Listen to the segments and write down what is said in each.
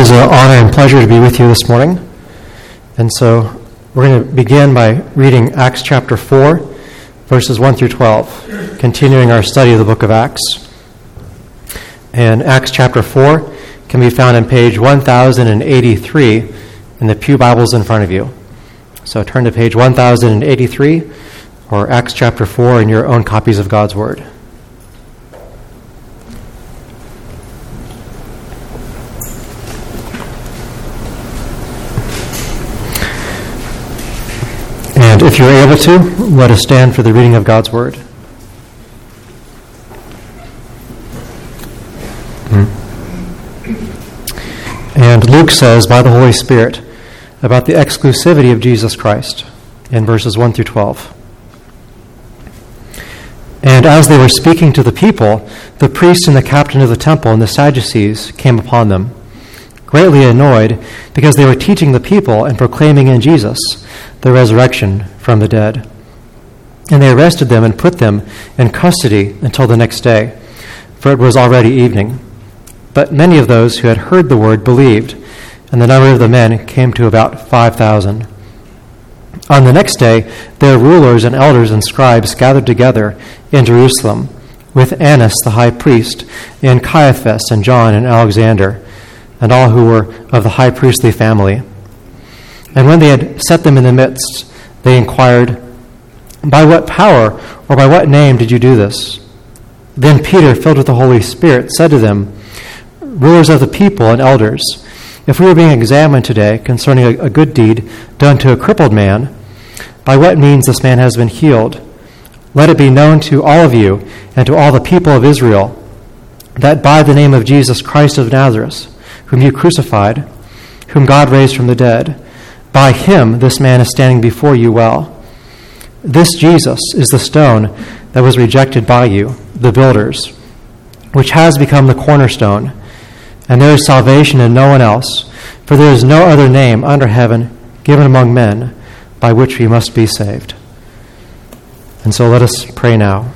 is an honor and pleasure to be with you this morning. And so we're going to begin by reading Acts chapter 4, verses 1 through 12, continuing our study of the book of Acts. And Acts chapter 4 can be found on page 1083 in the pew Bibles in front of you. So turn to page 1083 or Acts chapter 4 in your own copies of God's Word. And if you're able to, let us stand for the reading of God's Word. And Luke says, by the Holy Spirit, about the exclusivity of Jesus Christ in verses 1 through 12. And as they were speaking to the people, the priest and the captain of the temple and the Sadducees came upon them, greatly annoyed because they were teaching the people and proclaiming in Jesus the resurrection from the dead. And they arrested them and put them in custody until the next day, for it was already evening. But many of those who had heard the word believed, and the number of the men came to about 5,000. On the next day, their rulers and elders and scribes gathered together in Jerusalem with Annas the high priest, and Caiaphas and John and Alexander, and all who were of the high priestly family. And when they had set them in the midst, they inquired, by what power or by what name did you do this? Then Peter, filled with the Holy Spirit, said to them, rulers of the people and elders, if we were being examined today concerning a good deed done to a crippled man, by what means this man has been healed, let it be known to all of you and to all the people of Israel that by the name of Jesus Christ of Nazareth, whom you crucified, whom God raised from the dead, by him this man is standing before you well. This Jesus is the stone that was rejected by you, the builders, which has become the cornerstone. And there is salvation in no one else, for there is no other name under heaven given among men by which we must be saved. And so let us pray now.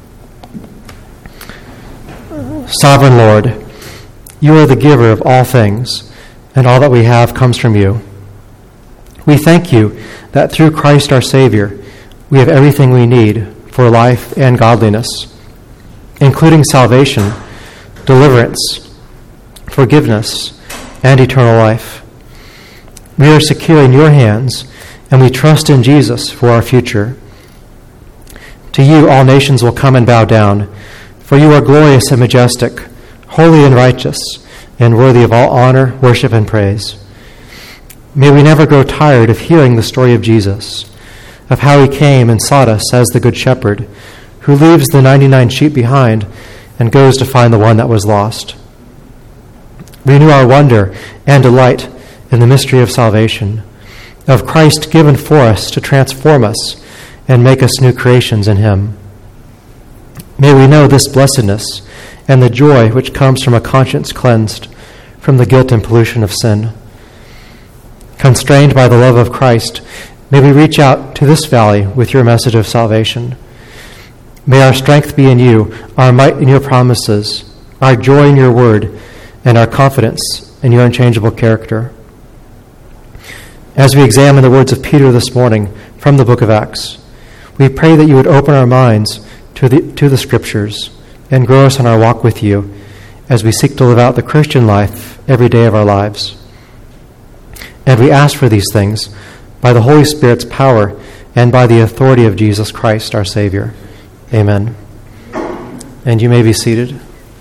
Sovereign Lord, you are the giver of all things, and all that we have comes from you. We thank you that through Christ our Savior, we have everything we need for life and godliness, including salvation, deliverance, forgiveness, and eternal life. We are secure in your hands, and we trust in Jesus for our future. To you all nations will come and bow down, for you are glorious and majestic, holy and righteous, and worthy of all honor, worship, and praise. May we never grow tired of hearing the story of Jesus, of how he came and sought us as the Good Shepherd, who leaves the 99 sheep behind and goes to find the one that was lost. Renew our wonder and delight in the mystery of salvation, of Christ given for us to transform us and make us new creations in him. May we know this blessedness and the joy which comes from a conscience cleansed from the guilt and pollution of sin. Constrained by the love of Christ, may we reach out to this valley with your message of salvation. May our strength be in you, our might in your promises, our joy in your word, and our confidence in your unchangeable character. As we examine the words of Peter this morning from the book of Acts, we pray that you would open our minds to the Scriptures and grow us in our walk with you as we seek to live out the Christian life every day of our lives. And we ask for these things by the Holy Spirit's power and by the authority of Jesus Christ, our Savior. Amen. And you may be seated.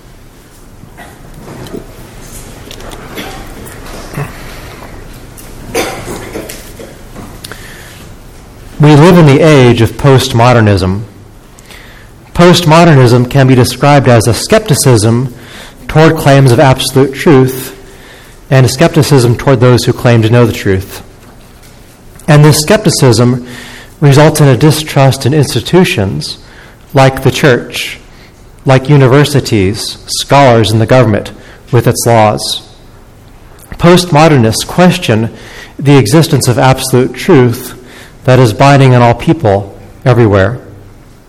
We live in the age of postmodernism. Postmodernism can be described as a skepticism toward claims of absolute truth and a skepticism toward those who claim to know the truth. And this skepticism results in a distrust in institutions like the church, like universities, scholars, and the government with its laws. Postmodernists question the existence of absolute truth that is binding on all people everywhere.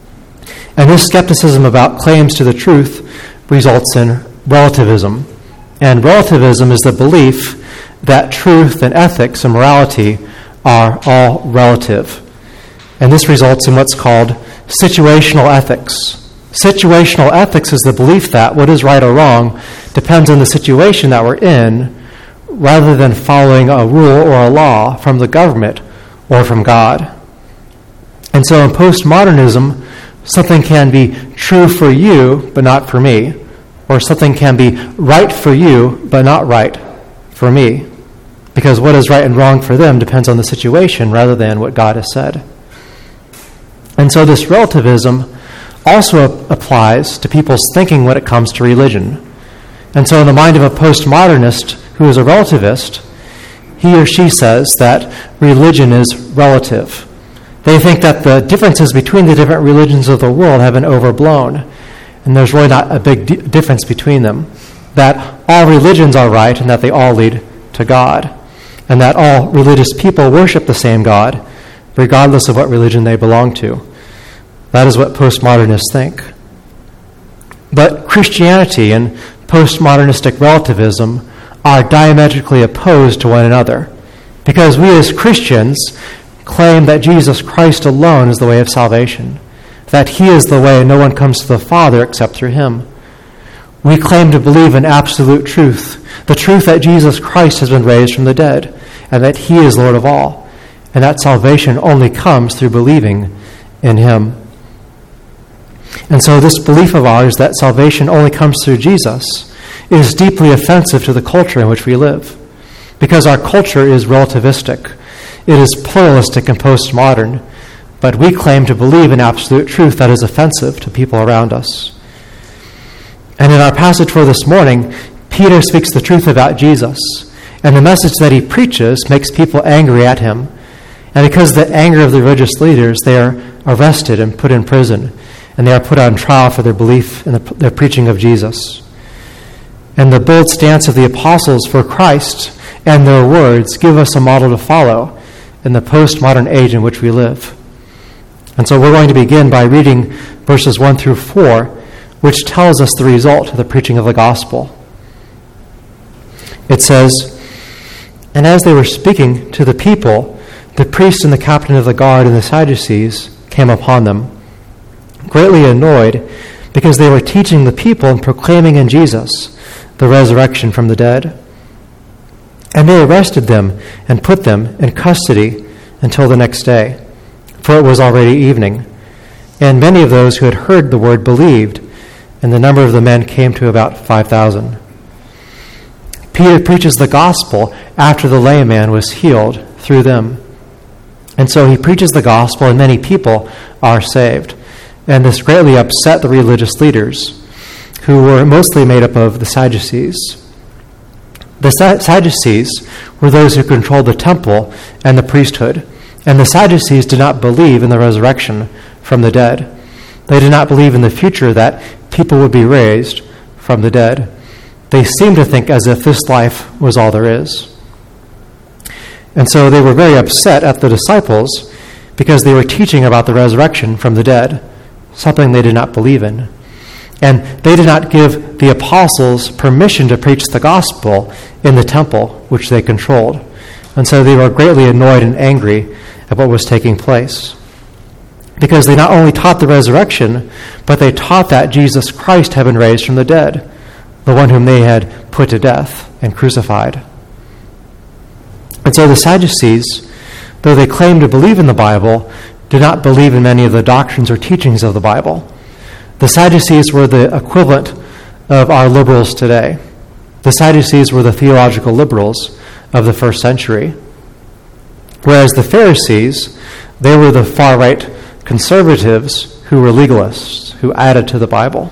And this skepticism about claims to the truth results in relativism And relativism is the belief that truth and ethics and morality are all relative. And this results in what's called situational ethics. Situational ethics is the belief that what is right or wrong depends on the situation that we're in, rather than following a rule or a law from the government or from God. And so in postmodernism, something can be true for you, but not for me. Or something can be right for you, but not right for me. Because what is right and wrong for them depends on the situation rather than what God has said. And so this relativism also applies to people's thinking when it comes to religion. And so in the mind of a postmodernist who is a relativist, he or she says that religion is relative. They think that the differences between the different religions of the world have been overblown, and there's really not a big difference between them. That all religions are right and that they all lead to God, and that all religious people worship the same God, regardless of what religion they belong to. That is what postmodernists think. But Christianity and postmodernistic relativism are diametrically opposed to one another, because we as Christians claim that Jesus Christ alone is the way of salvation, that he is the way and no one comes to the Father except through him. We claim to believe in absolute truth, the truth that Jesus Christ has been raised from the dead, and that he is Lord of all, and that salvation only comes through believing in him. And so this belief of ours that salvation only comes through Jesus is deeply offensive to the culture in which we live, because our culture is relativistic. It is pluralistic and postmodern, but we claim to believe in absolute truth that is offensive to people around us. And in our passage for this morning, Peter speaks the truth about Jesus, and the message that he preaches makes people angry at him. And because of the anger of the religious leaders, they are arrested and put in prison, and they are put on trial for their belief in their preaching of Jesus. And the bold stance of the apostles for Christ and their words give us a model to follow in the postmodern age in which we live. And so we're going to begin by reading verses 1 through 4, which tells us the result of the preaching of the gospel. It says, "And as they were speaking to the people, the priest and the captain of the guard and the Sadducees came upon them, greatly annoyed because they were teaching the people and proclaiming in Jesus the resurrection from the dead. And they arrested them and put them in custody until the next day, for it was already evening. And many of those who had heard the word believed, and the number of the men came to about 5,000. Peter preaches the gospel after the lame man was healed through them. And so he preaches the gospel, and many people are saved. And this greatly upset the religious leaders, who were mostly made up of the Sadducees. The Sadducees were those who controlled the temple and the priesthood, and the Sadducees did not believe in the resurrection from the dead. They did not believe in the future that people would be raised from the dead. They seemed to think as if this life was all there is. And so they were very upset at the disciples because they were teaching about the resurrection from the dead, something they did not believe in. And they did not give the apostles permission to preach the gospel in the temple, which they controlled. And so they were greatly annoyed and angry at what was taking place, because they not only taught the resurrection, but they taught that Jesus Christ had been raised from the dead, the one whom they had put to death and crucified. And so the Sadducees, though they claimed to believe in the Bible, did not believe in many of the doctrines or teachings of the Bible. The Sadducees were the equivalent of our liberals today. The Sadducees were the theological liberals of the first century. Whereas the Pharisees, they were the far-right conservatives who were legalists, who added to the Bible.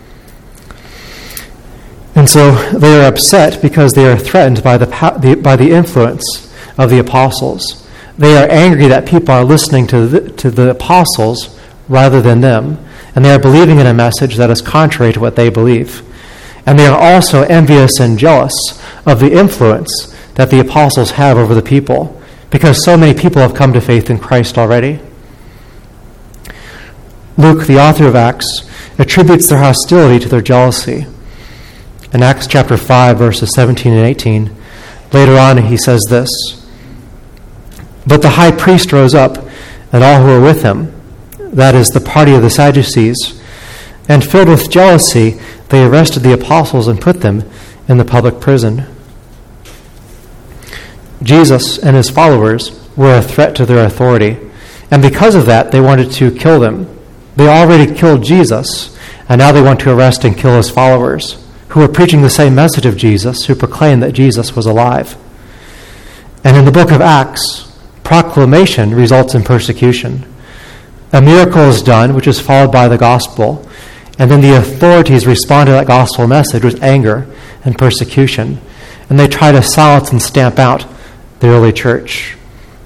And so they are upset because they are threatened by the influence of the apostles. They are angry that people are listening to the apostles rather than them, and they are believing in a message that is contrary to what they believe. And they are also envious and jealous of the influence that the apostles have over the people, because so many people have come to faith in Christ already. Luke, the author of Acts, attributes their hostility to their jealousy. In Acts chapter 5, verses 17 and 18, later on he says this, "But the high priest rose up, and all who were with him, that is, the party of the Sadducees, and filled with jealousy, they arrested the apostles and put them in the public prison." Jesus and his followers were a threat to their authority, and because of that, they wanted to kill them. They already killed Jesus, and now they want to arrest and kill his followers, who were preaching the same message of Jesus, who proclaimed that Jesus was alive. And in the book of Acts, proclamation results in persecution. A miracle is done, which is followed by the gospel, and then the authorities respond to that gospel message with anger and persecution, and they try to silence and stamp out the early church.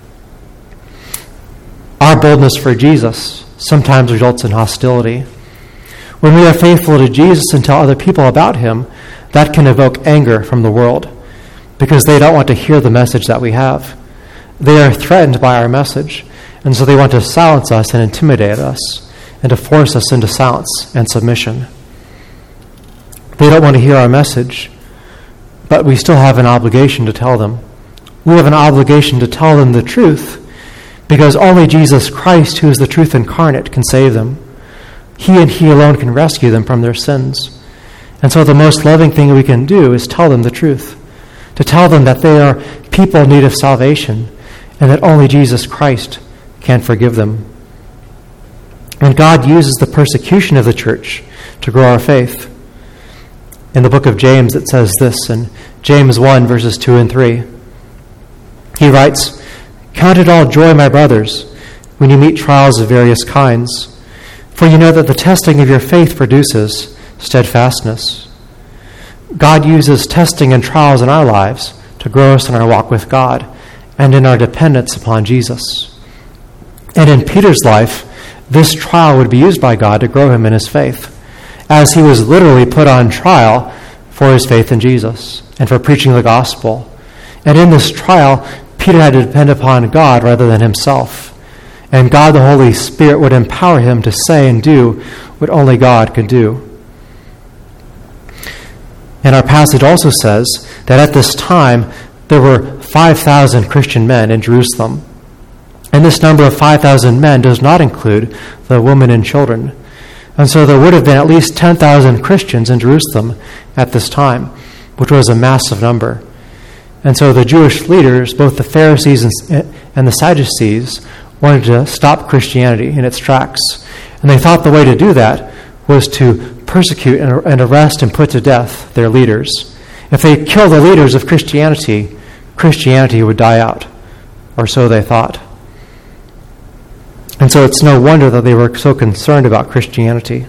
Our boldness for Jesus sometimes results in hostility. When we are faithful to Jesus and tell other people about him, that can evoke anger from the world because they don't want to hear the message that we have. They are threatened by our message, and so they want to silence us and intimidate us and to force us into silence and submission. They don't want to hear our message, but we still have an obligation to tell them. We have an obligation to tell them the truth because only Jesus Christ, who is the truth incarnate, can save them. He and he alone can rescue them from their sins. And so the most loving thing we can do is tell them the truth, to tell them that they are people in need of salvation and that only Jesus Christ can forgive them. And God uses the persecution of the church to grow our faith. In the book of James, it says this in James 1, verses 2 and 3. He writes, "Count it all joy, my brothers, when you meet trials of various kinds, for you know that the testing of your faith produces steadfastness." God uses testing and trials in our lives to grow us in our walk with God and in our dependence upon Jesus. And in Peter's life, this trial would be used by God to grow him in his faith, as he was literally put on trial for his faith in Jesus and for preaching the gospel. And in this trial, Peter had to depend upon God rather than himself. And God, the Holy Spirit, would empower him to say and do what only God could do. And our passage also says that at this time, there were 5,000 Christian men in Jerusalem. And this number of 5,000 men does not include the women and children. And so there would have been at least 10,000 Christians in Jerusalem at this time, which was a massive number. And so the Jewish leaders, both the Pharisees and the Sadducees, wanted to stop Christianity in its tracks. And they thought the way to do that was to persecute and arrest and put to death their leaders. If they killed the leaders of Christianity, Christianity would die out, or so they thought. And so it's no wonder that they were so concerned about Christianity.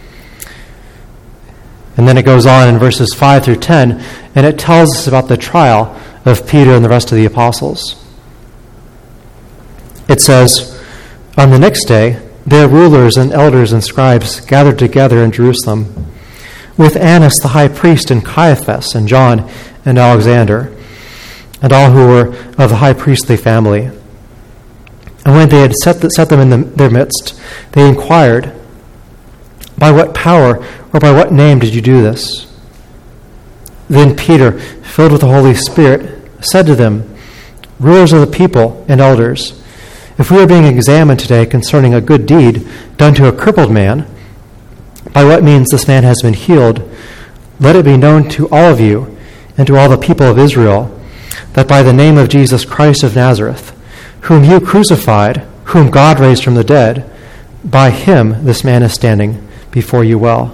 And then it goes on in verses 5 through 10, and it tells us about the trial of Peter and the rest of the apostles. It says, "On the next day, their rulers and elders and scribes gathered together in Jerusalem, with Annas the high priest and Caiaphas and John and Alexander, and all who were of the high priestly family. And when they had set them in their midst, they inquired, 'By what power or by what name did you do this?' Then Peter, filled with the Holy Spirit, said to them, 'Rulers of the people and elders, if we are being examined today concerning a good deed done to a crippled man, by what means this man has been healed, let it be known to all of you and to all the people of Israel that by the name of Jesus Christ of Nazareth, whom you crucified, whom God raised from the dead, by him this man is standing before you well.'"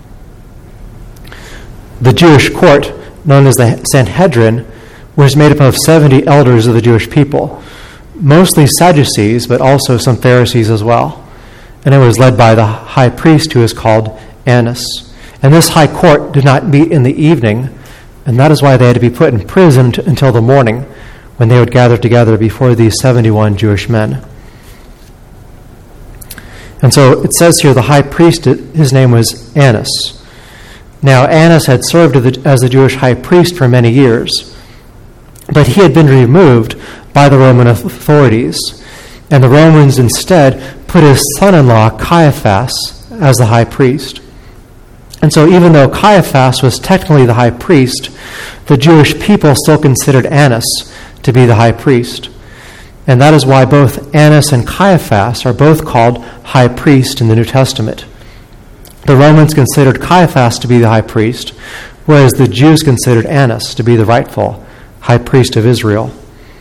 The Jewish court, known as the Sanhedrin, was made up of 70 elders of the Jewish people, mostly Sadducees, but also some Pharisees as well. And it was led by the high priest, who is called Annas. And this high court did not meet in the evening, and that is why they had to be put in prison until the morning, when they would gather together before these 71 Jewish men. And so it says here the high priest, his name was Annas. Now Annas had served as the Jewish high priest for many years, but he had been removed by the Roman authorities, and the Romans instead put his son-in-law Caiaphas as the high priest. And so even though Caiaphas was technically the high priest, the Jewish people still considered Annas to be the high priest. And that is why both Annas and Caiaphas are both called high priest in the New Testament. The Romans considered Caiaphas to be the high priest, whereas the Jews considered Annas to be the rightful high priest of Israel.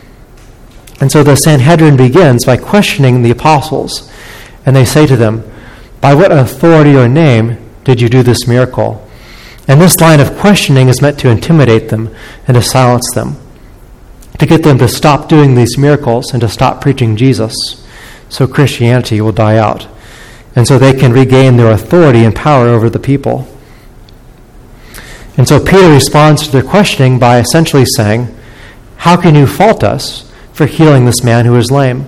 And so the Sanhedrin begins by questioning the apostles, and they say to them, "By what authority or name did you do this miracle?" And this line of questioning is meant to intimidate them and to silence them, to get them to stop doing these miracles and to stop preaching Jesus, so Christianity will die out, and so they can regain their authority and power over the people. And so Peter responds to their questioning by essentially saying, "How can you fault us for healing this man who is lame?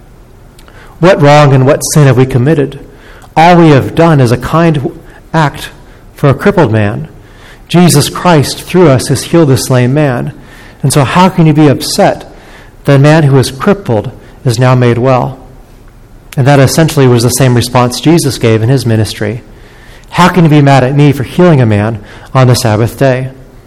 What wrong and what sin have we committed? All we have done is a kind act for a crippled man. Jesus Christ, through us, has healed this lame man. And so how can you be upset that a man who is crippled is now made well?" And that essentially was the same response Jesus gave in his ministry. "How can you be mad at me for healing a man on the Sabbath day?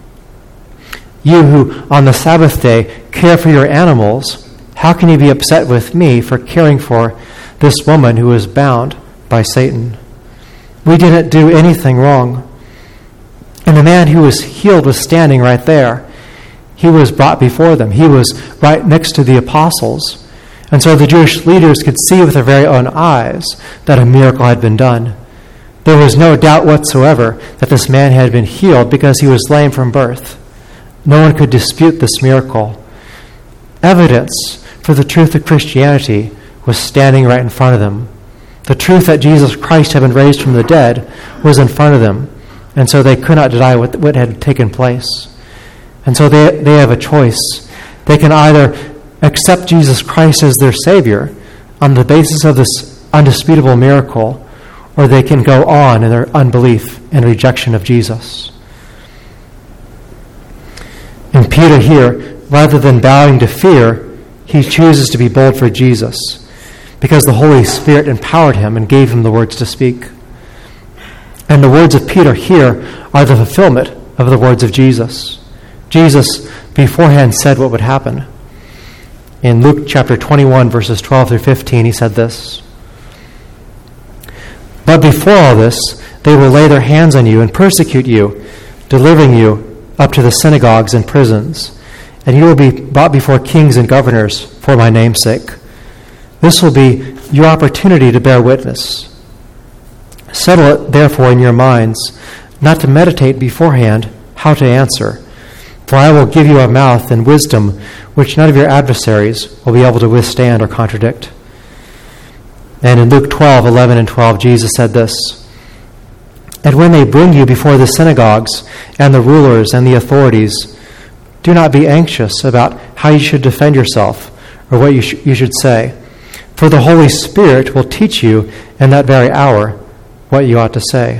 You who on the Sabbath day care for your animals, how can you be upset with me for caring for this woman who is bound by Satan? We didn't do anything wrong." And the man who was healed was standing right there. He was brought before them. He was right next to the apostles. And so the Jewish leaders could see with their very own eyes that a miracle had been done. There was no doubt whatsoever that this man had been healed because he was lame from birth. No one could dispute this miracle. Evidence for the truth of Christianity was standing right in front of them. The truth that Jesus Christ had been raised from the dead was in front of them, and so they could not deny what had taken place. And so they have a choice. They can either accept Jesus Christ as their Savior on the basis of this undisputable miracle, or they can go on in their unbelief and rejection of Jesus. And Peter here, rather than bowing to fear, he chooses to be bold for Jesus, because the Holy Spirit empowered him and gave him the words to speak. And the words of Peter here are the fulfillment of the words of Jesus. Jesus beforehand said what would happen. In Luke chapter 21, verses 12 through 15, he said this, "But before all this, they will lay their hands on you and persecute you, delivering you up to the synagogues and prisons, and you will be brought before kings and governors for my name's sake. This will be your opportunity to bear witness. Settle it, therefore, in your minds, not to meditate beforehand how to answer. For I will give you a mouth and wisdom which none of your adversaries will be able to withstand or contradict." And in Luke 12:11 and 12, Jesus said this, "And when they bring you before the synagogues and the rulers and the authorities, do not be anxious about how you should defend yourself or what you should say. For the Holy Spirit will teach you in that very hour what you ought to say."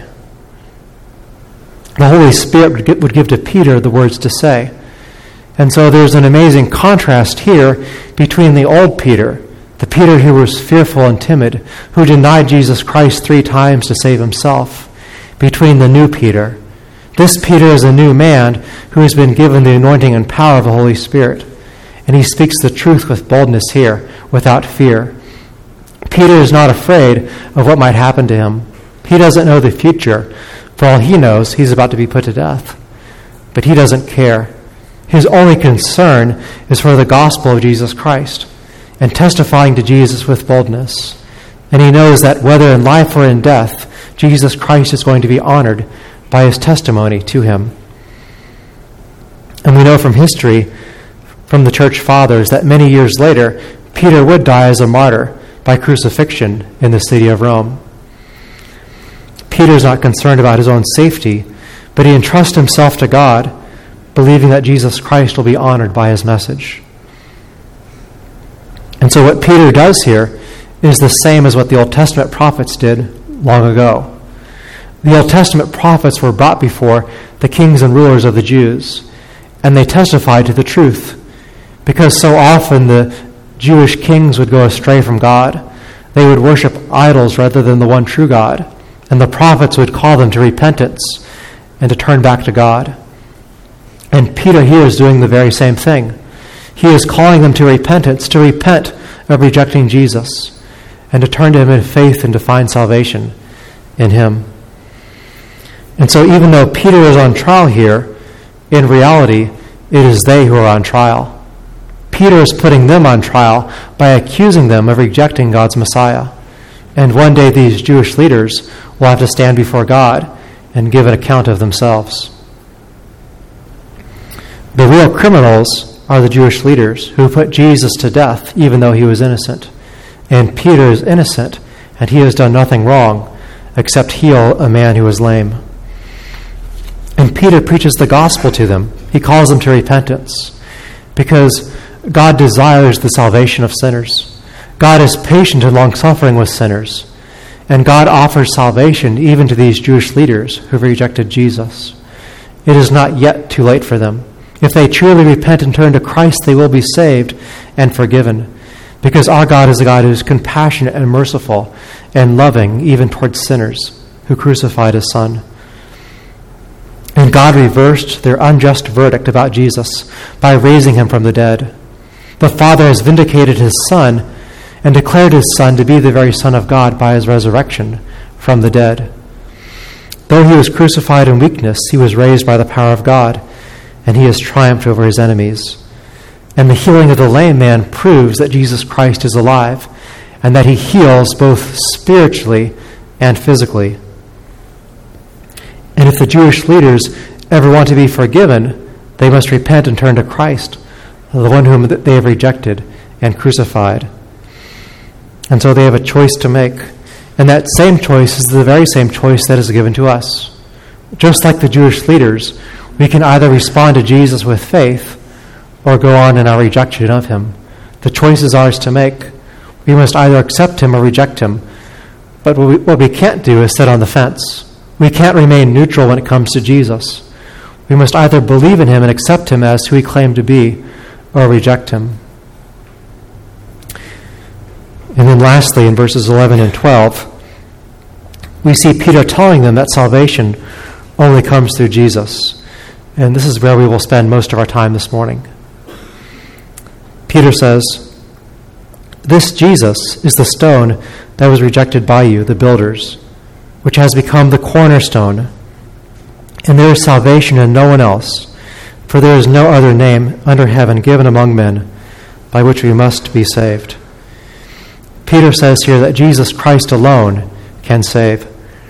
The Holy Spirit would give to Peter the words to say. And so there's an amazing contrast here between the old Peter, the Peter who was fearful and timid, who denied Jesus Christ 3 times to save himself, between the new Peter. This Peter is a new man who has been given the anointing and power of the Holy Spirit. And he speaks the truth with boldness here, without fear. Peter is not afraid of what might happen to him. He doesn't know the future. For all he knows, he's about to be put to death. But he doesn't care. His only concern is for the gospel of Jesus Christ and testifying to Jesus with boldness. And he knows that whether in life or in death, Jesus Christ is going to be honored by his testimony to him. And we know from history, from the church fathers, that many years later, Peter would die as a martyr by crucifixion in the city of Rome. Peter's not concerned about his own safety, but he entrusts himself to God, believing that Jesus Christ will be honored by his message. And so what Peter does here is the same as what the Old Testament prophets did long ago. The Old Testament prophets were brought before the kings and rulers of the Jews, and they testified to the truth, because so often the Jewish kings would go astray from God. They would worship idols rather than the one true God, and the prophets would call them to repentance and to turn back to God. And Peter here is doing the very same thing. He is calling them to repentance, to repent of rejecting Jesus, and to turn to him in faith and to find salvation in him. And so even though Peter is on trial here, in reality, it is they who are on trial. Peter is putting them on trial by accusing them of rejecting God's Messiah. And one day these Jewish leaders will have to stand before God and give an account of themselves. The real criminals are the Jewish leaders who put Jesus to death even though he was innocent. And Peter is innocent, and he has done nothing wrong except heal a man who was lame. And Peter preaches the gospel to them. He calls them to repentance because God desires the salvation of sinners. God is patient and long-suffering with sinners. And God offers salvation even to these Jewish leaders who have rejected Jesus. It is not yet too late for them. If they truly repent and turn to Christ, they will be saved and forgiven, because our God is a God who is compassionate and merciful and loving even towards sinners who crucified his Son. And God reversed their unjust verdict about Jesus by raising him from the dead. The Father has vindicated his Son and declared his Son to be the very Son of God by his resurrection from the dead. Though he was crucified in weakness, he was raised by the power of God, and he has triumphed over his enemies. And the healing of the lame man proves that Jesus Christ is alive and that he heals both spiritually and physically. And if the Jewish leaders ever want to be forgiven, they must repent and turn to Christ, the one whom they have rejected and crucified. And so they have a choice to make. And that same choice is the very same choice that is given to us. Just like the Jewish leaders, we can either respond to Jesus with faith or go on in our rejection of him. The choice is ours to make. We must either accept him or reject him. But what we can't do is sit on the fence. We can't remain neutral when it comes to Jesus. We must either believe in him and accept him as who he claimed to be, or reject him. And then lastly, in verses 11 and 12, we see Peter telling them that salvation only comes through Jesus. And this is where we will spend most of our time this morning. Peter says, "This Jesus is the stone that was rejected by you, the builders, which has become the cornerstone. And there is salvation in no one else, for there is no other name under heaven given among men by which we must be saved." Peter says here that Jesus Christ alone can save.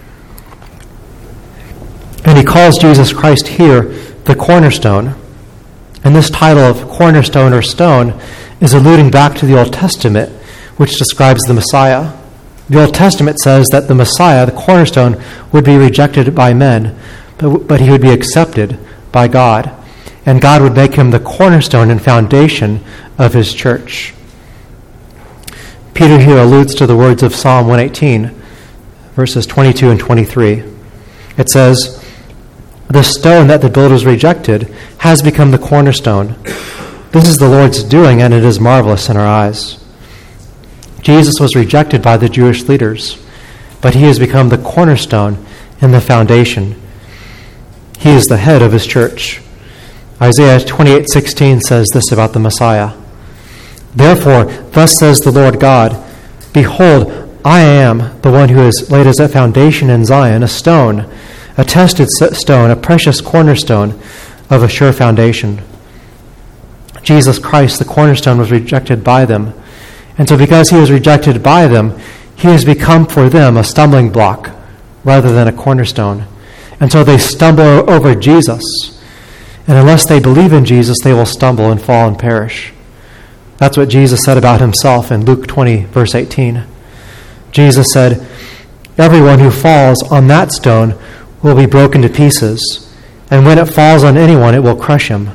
And he calls Jesus Christ here the cornerstone. And this title of cornerstone or stone is alluding back to the Old Testament, which describes the Messiah. The Old Testament says that the Messiah, the cornerstone, would be rejected by men, but he would be accepted by God. And God would make him the cornerstone and foundation of his church. Peter here alludes to the words of Psalm 118, verses 22 and 23. It says, "The stone that the builders rejected has become the cornerstone. This is the Lord's doing, and it is marvelous in our eyes." Jesus was rejected by the Jewish leaders, but he has become the cornerstone and the foundation. He is the head of his church. Isaiah 28:16 says this about the Messiah. "Therefore, thus says the Lord God, Behold, I am the one who has laid as a foundation in Zion a stone, a tested stone, a precious cornerstone of a sure foundation." Jesus Christ, the cornerstone, was rejected by them. And so because he was rejected by them, he has become for them a stumbling block rather than a cornerstone. And so they stumble over Jesus. And unless they believe in Jesus, they will stumble and fall and perish. That's what Jesus said about himself in Luke 20, verse 18. Jesus said, "Everyone who falls on that stone will be broken to pieces, and when it falls on anyone, it will crush him."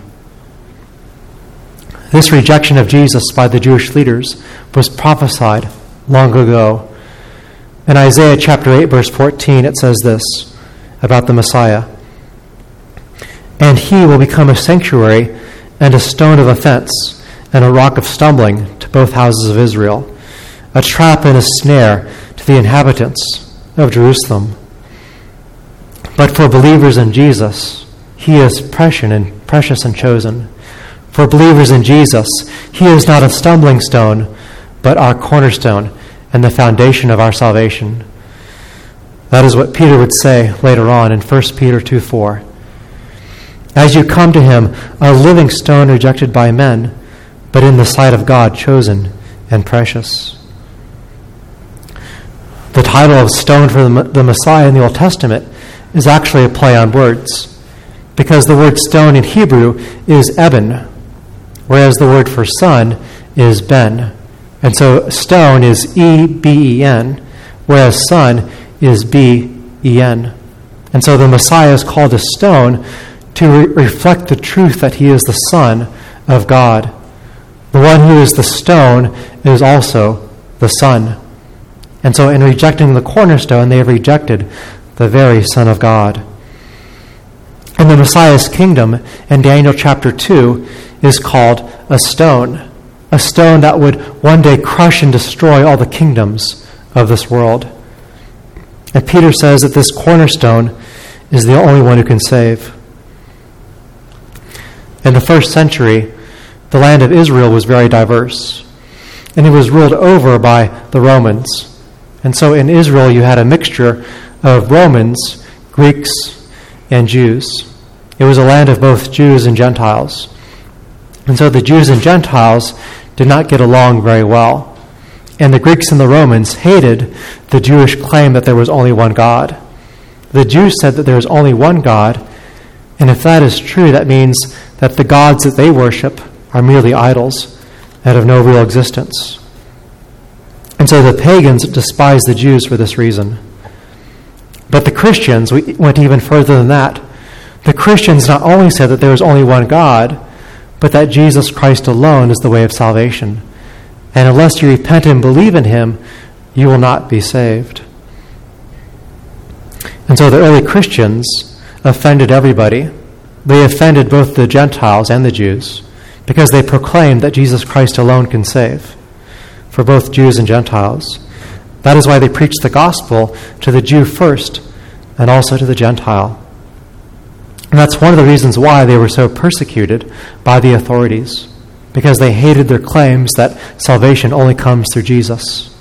This rejection of Jesus by the Jewish leaders was prophesied long ago. In Isaiah chapter 8, verse 14, it says this about the Messiah, "And he will become a sanctuary and a stone of offense and a rock of stumbling to both houses of Israel, a trap and a snare to the inhabitants of Jerusalem." But for believers in Jesus, he is precious and chosen. For believers in Jesus, he is not a stumbling stone, but our cornerstone and the foundation of our salvation. That is what Peter would say later on in 1 Peter 2:4. As you come to him, a living stone rejected by men, but in the sight of God chosen and precious. The title of stone for the Messiah in the Old Testament is actually a play on words, because the word stone in Hebrew is eben, whereas the word for son is ben. And so stone is E-B-E-N, whereas son is B-E-N. And so the Messiah is called a stone to reflect the truth that he is the Son of God. The one who is the stone is also the Son. And so in rejecting the cornerstone, they have rejected the very Son of God. And the Messiah's kingdom in Daniel chapter 2 is called a stone that would one day crush and destroy all the kingdoms of this world. And Peter says that this cornerstone is the only one who can save. In the first century, the land of Israel was very diverse, and it was ruled over by the Romans. And so in Israel, you had a mixture of Romans, Greeks, and Jews. It was a land of both Jews and Gentiles. And so the Jews and Gentiles did not get along very well. And the Greeks and the Romans hated the Jewish claim that there was only one God. The Jews said that there is only one God, and if that is true, that means that the gods that they worship are merely idols that have no real existence. And so the pagans despised the Jews for this reason. But the Christians went even further than that. The Christians not only said that there is only one God, but that Jesus Christ alone is the way of salvation. And unless you repent and believe in him, you will not be saved. And so the early Christians offended everybody. They offended both the Gentiles and the Jews because they proclaimed that Jesus Christ alone can save for both Jews and Gentiles. That is why they preached the gospel to the Jew first and also to the Gentile. And that's one of the reasons why they were so persecuted by the authorities, because they hated their claims that salvation only comes through Jesus.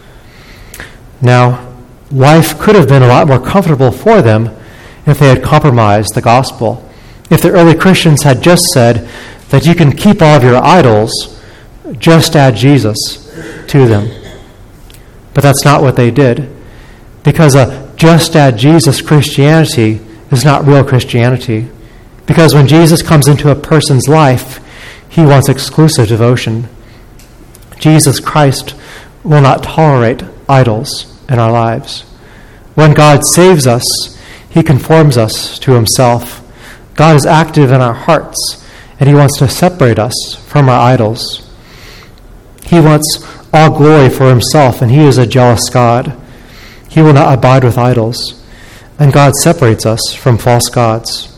Now, life could have been a lot more comfortable for them if they had compromised the gospel. If the early Christians had just said that you can keep all of your idols, just add Jesus to them. But that's not what they did, because a just add Jesus Christianity is not real Christianity. Because when Jesus comes into a person's life, he wants exclusive devotion. Jesus Christ will not tolerate idols in our lives. When God saves us, he conforms us to himself. God is active in our hearts, and he wants to separate us from our idols. He wants all glory for himself, and he is a jealous God. He will not abide with idols, and God separates us from false gods.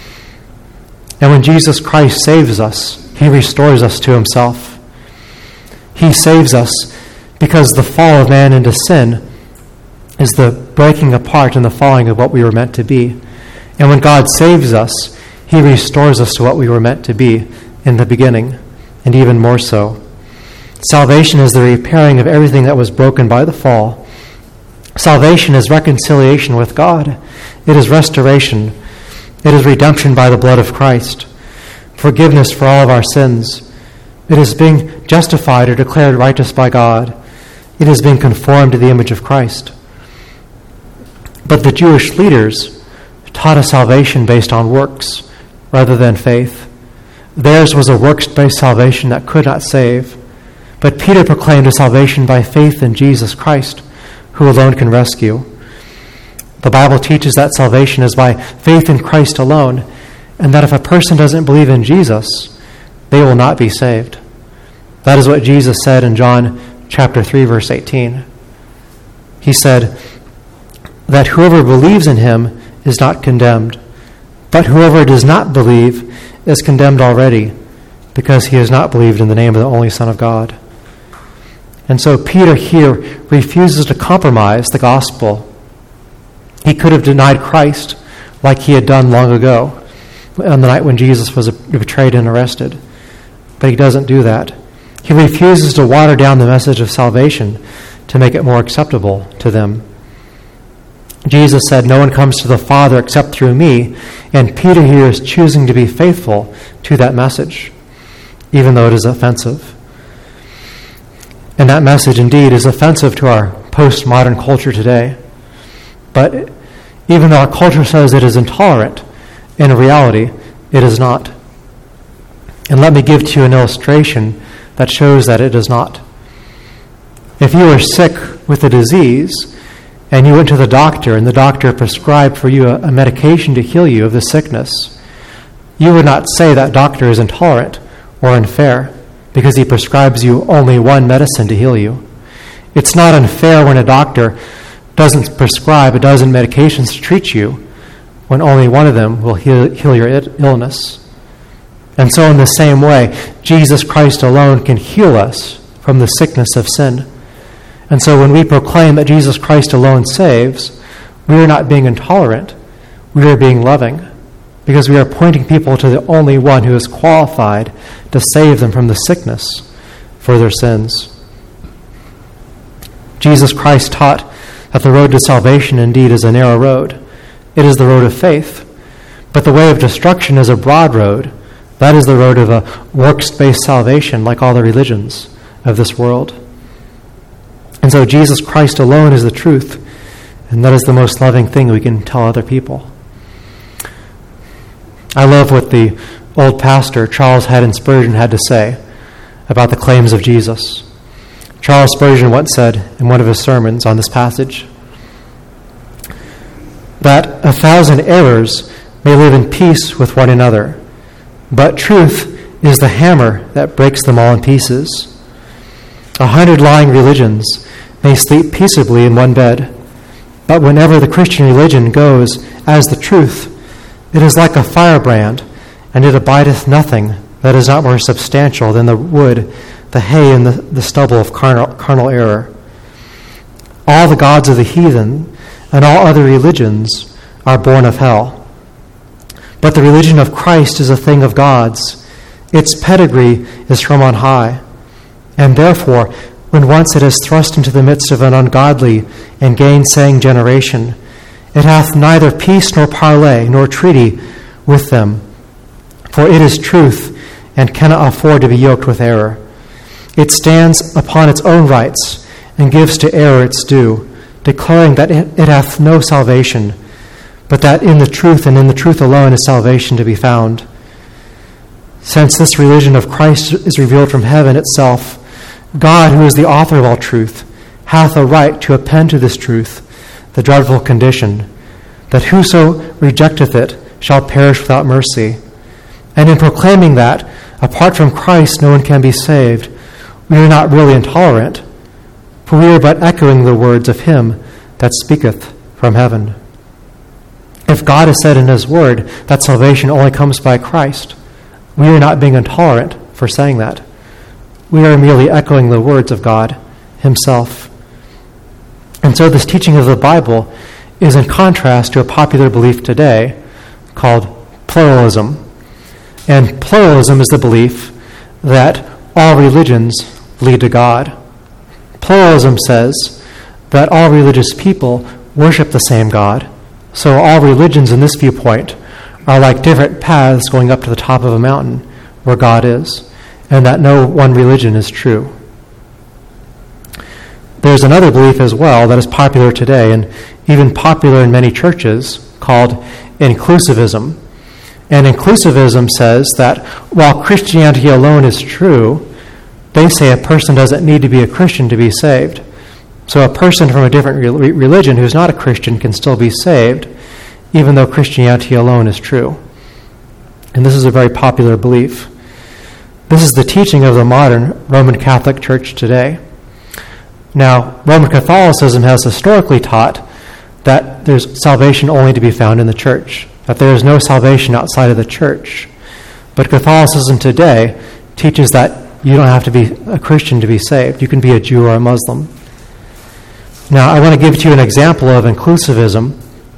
And when Jesus Christ saves us, he restores us to himself. He saves us because the fall of man into sin is the breaking apart and the falling of what we were meant to be. And when God saves us, he restores us to what we were meant to be in the beginning, and even more so. Salvation is the repairing of everything that was broken by the fall. Salvation is reconciliation with God. It is restoration. It is redemption by the blood of Christ. Forgiveness for all of our sins. It is being justified or declared righteous by God. It is being conformed to the image of Christ. But the Jewish leaders taught a salvation based on works rather than faith. Theirs was a works-based salvation that could not save. But Peter proclaimed a salvation by faith in Jesus Christ, who alone can rescue. The Bible teaches that salvation is by faith in Christ alone, and that if a person doesn't believe in Jesus, they will not be saved. That is what Jesus said in John chapter 3, verse 18. He said that whoever believes in him is not condemned, but whoever does not believe is condemned already, because he has not believed in the name of the only Son of God. And so Peter here refuses to compromise the gospel. He could have denied Christ like he had done long ago on the night when Jesus was betrayed and arrested. But he doesn't do that. He refuses to water down the message of salvation to make it more acceptable to them. Jesus said, "No one comes to the Father except through me," and Peter here is choosing to be faithful to that message, even though it is offensive. And that message indeed is offensive to our postmodern culture today. But even though our culture says it is intolerant, in reality, it is not. And let me give to you an illustration that shows that it is not. If you were sick with a disease, and you went to the doctor, and the doctor prescribed for you a medication to heal you of the sickness, you would not say that doctor is intolerant or unfair because he prescribes you only one medicine to heal you. It's not unfair when a doctor doesn't prescribe a dozen medications to treat you when only one of them will heal your illness. And so in the same way, Jesus Christ alone can heal us from the sickness of sin. And so when we proclaim that Jesus Christ alone saves, we are not being intolerant, we are being loving, because we are pointing people to the only one who is qualified to save them from the sickness for their sins. Jesus Christ taught that the road to salvation indeed is a narrow road. It is the road of faith. But the way of destruction is a broad road. That is the road of a works-based salvation like all the religions of this world. And so Jesus Christ alone is the truth, and that is the most loving thing we can tell other people. I love what the old pastor Charles Haddon Spurgeon had to say about the claims of Jesus. Charles Spurgeon once said in one of his sermons on this passage that 1,000 errors may live in peace with one another, but truth is the hammer that breaks them all in pieces. 100 lying religions may sleep peaceably in one bed, but whenever the Christian religion goes as the truth, it is like a firebrand, and it abideth nothing that is not more substantial than the wood, the hay, and the stubble of carnal error. All the gods of the heathen and all other religions are born of hell. But the religion of Christ is a thing of God's. Its pedigree is from on high. And therefore, when once it is thrust into the midst of an ungodly and gainsaying generation, it hath neither peace nor parley nor treaty with them. For it is truth and cannot afford to be yoked with error. It stands upon its own rights and gives to error its due, declaring that it hath no salvation, but that in the truth and in the truth alone is salvation to be found. Since this religion of Christ is revealed from heaven itself, God, who is the author of all truth, hath a right to append to this truth the dreadful condition, that whoso rejecteth it shall perish without mercy. And in proclaiming that, apart from Christ no one can be saved, we are not really intolerant, for we are but echoing the words of him that speaketh from heaven. If God has said in his word that salvation only comes by Christ, we are not being intolerant for saying that. We are merely echoing the words of God himself. And so this teaching of the Bible is in contrast to a popular belief today called pluralism. And pluralism is the belief that all religions lead to God. Pluralism says that all religious people worship the same God. So all religions in this viewpoint are like different paths going up to the top of a mountain where God is, and that no one religion is true. There's another belief as well that is popular today, and even popular in many churches, called inclusivism. And inclusivism says that while Christianity alone is true, they say a person doesn't need to be a Christian to be saved. So a person from a different religion who's not a Christian can still be saved, even though Christianity alone is true. And this is a very popular belief. This is the teaching of the modern Roman Catholic Church today. Now, Roman Catholicism has historically taught that there's salvation only to be found in the church, that there is no salvation outside of the church. But Catholicism today teaches that you don't have to be a Christian to be saved. You can be a Jew or a Muslim. Now, I want to give to you an example of inclusivism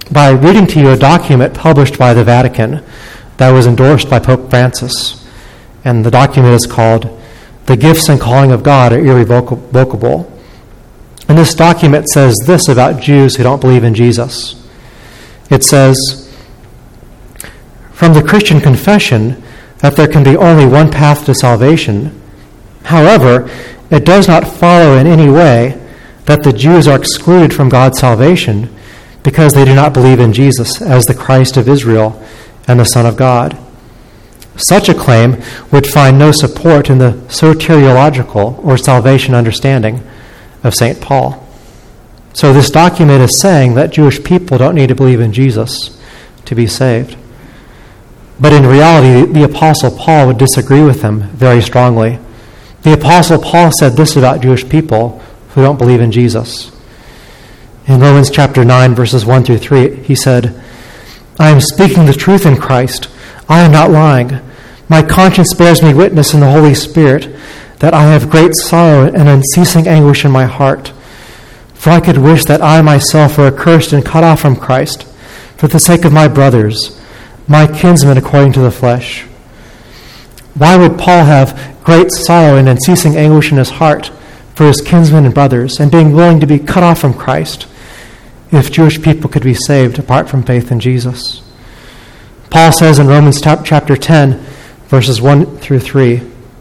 by reading to you a document published by the Vatican that was endorsed by Pope Francis. And the document is called "The Gifts and Calling of God Are Irrevocable." And this document says this about Jews who don't believe in Jesus. It says, "From the Christian confession that there can be only one path to salvation, however, it does not follow in any way that the Jews are excluded from God's salvation because they do not believe in Jesus as the Christ of Israel and the Son of God. Such a claim would find no support in the soteriological or salvation understanding of St. Paul." So this document is saying that Jewish people don't need to believe in Jesus to be saved. But in reality, the Apostle Paul would disagree with him very strongly. The Apostle Paul said this about Jewish people who don't believe in Jesus. In Romans chapter 9, verses 1 through 3, he said, "I am speaking the truth in Christ. I am not lying. My conscience bears me witness in the Holy Spirit that I have great sorrow and unceasing anguish in my heart. For I could wish that I myself were accursed and cut off from Christ for the sake of my brothers, my kinsmen according to the flesh." Why would Paul have great sorrow and unceasing anguish in his heart for his kinsmen and brothers, and being willing to be cut off from Christ, if Jewish people could be saved apart from faith in Jesus? Paul says in Romans chapter 10, verses 1 through 3,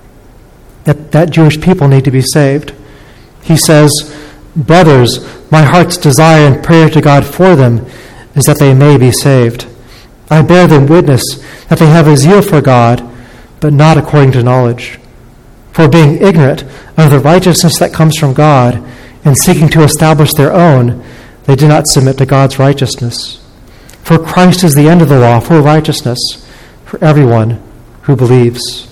that Jewish people need to be saved. He says, "Brothers, my heart's desire and prayer to God for them is that they may be saved. I bear them witness that they have a zeal for God, but not according to knowledge. For being ignorant of the righteousness that comes from God and seeking to establish their own, they do not submit to God's righteousness. For Christ is the end of the law for righteousness for everyone who believes."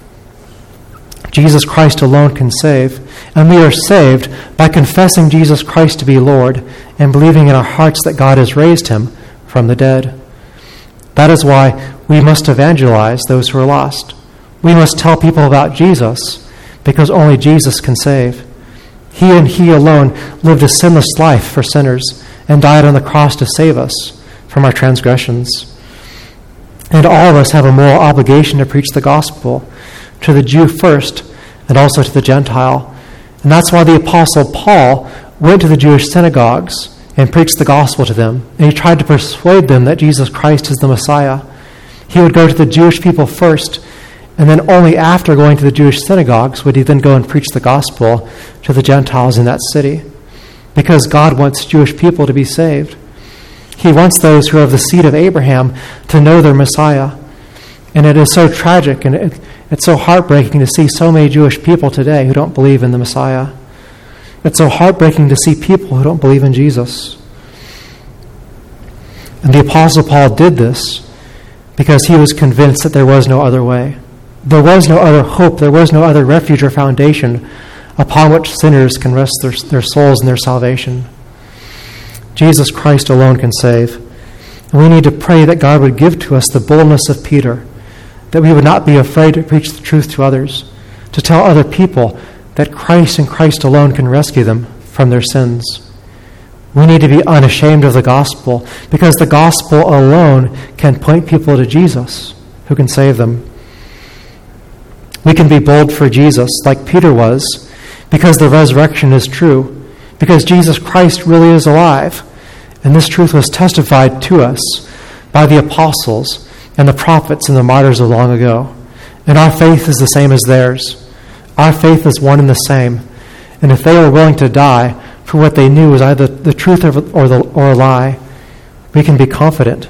Jesus Christ alone can save, and we are saved by confessing Jesus Christ to be Lord and believing in our hearts that God has raised him from the dead. That is why we must evangelize those who are lost. We must tell people about Jesus because only Jesus can save. He and he alone lived a sinless life for sinners and died on the cross to save us from our transgressions. And all of us have a moral obligation to preach the gospel to the Jew first and also to the Gentile. And that's why the Apostle Paul went to the Jewish synagogues and preached the gospel to them. And he tried to persuade them that Jesus Christ is the Messiah. He would go to the Jewish people first, and then only after going to the Jewish synagogues would he then go and preach the gospel to the Gentiles in that city. Because God wants Jewish people to be saved. He wants those who are of the seed of Abraham to know their Messiah. And it is so tragic and it's so heartbreaking to see so many Jewish people today who don't believe in the Messiah. It's so heartbreaking to see people who don't believe in Jesus. And the Apostle Paul did this because he was convinced that there was no other way. There was no other hope. There was no other refuge or foundation upon which sinners can rest their souls and their salvation. Jesus Christ alone can save. And we need to pray that God would give to us the boldness of Peter, that we would not be afraid to preach the truth to others, to tell other people that Christ and Christ alone can rescue them from their sins. We need to be unashamed of the gospel because the gospel alone can point people to Jesus who can save them. We can be bold for Jesus like Peter was because the resurrection is true, because Jesus Christ really is alive. And this truth was testified to us by the apostles and the prophets and the martyrs of long ago. And our faith is the same as theirs. Our faith is one and the same. And if they were willing to die for what they knew was either the truth or a lie, we can be confident.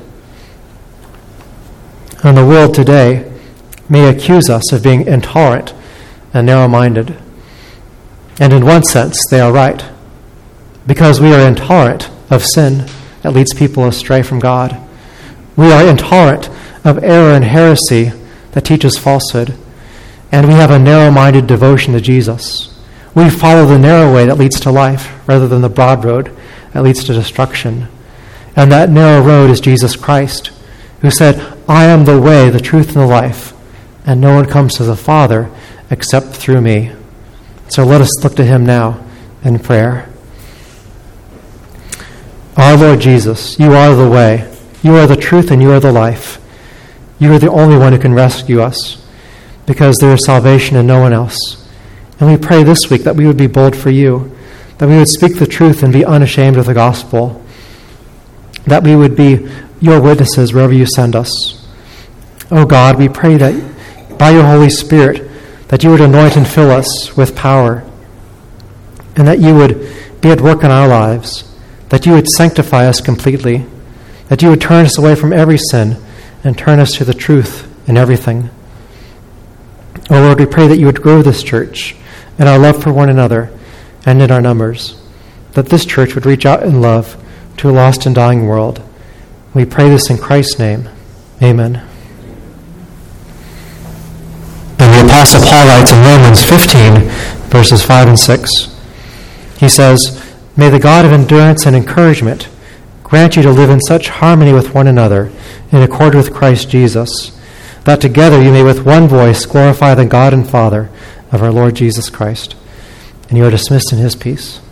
And the world today may accuse us of being intolerant and narrow-minded. And in one sense, they are right, because we are intolerant of sin that leads people astray from God. We are intolerant of error and heresy that teaches falsehood. And we have a narrow-minded devotion to Jesus. We follow the narrow way that leads to life rather than the broad road that leads to destruction. And that narrow road is Jesus Christ, who said, "I am the way, the truth, and the life, and no one comes to the Father except through me." So let us look to him now in prayer. Our Lord Jesus, you are the way, you are the truth, and you are the life. You are the only one who can rescue us, because there is salvation in no one else. And we pray this week that we would be bold for you, that we would speak the truth and be unashamed of the gospel, that we would be your witnesses wherever you send us. Oh God, we pray that by your Holy Spirit, that you would anoint and fill us with power, and that you would be at work in our lives, that you would sanctify us completely, that you would turn us away from every sin and turn us to the truth in everything. Oh Lord, we pray that you would grow this church in our love for one another and in our numbers, that this church would reach out in love to a lost and dying world. We pray this in Christ's name. Amen. And the Apostle Paul writes in Romans 15, verses 5 and 6. He says, "May the God of endurance and encouragement grant you to live in such harmony with one another, in accord with Christ Jesus, that together you may with one voice glorify the God and Father of our Lord Jesus Christ." And you are dismissed in his peace.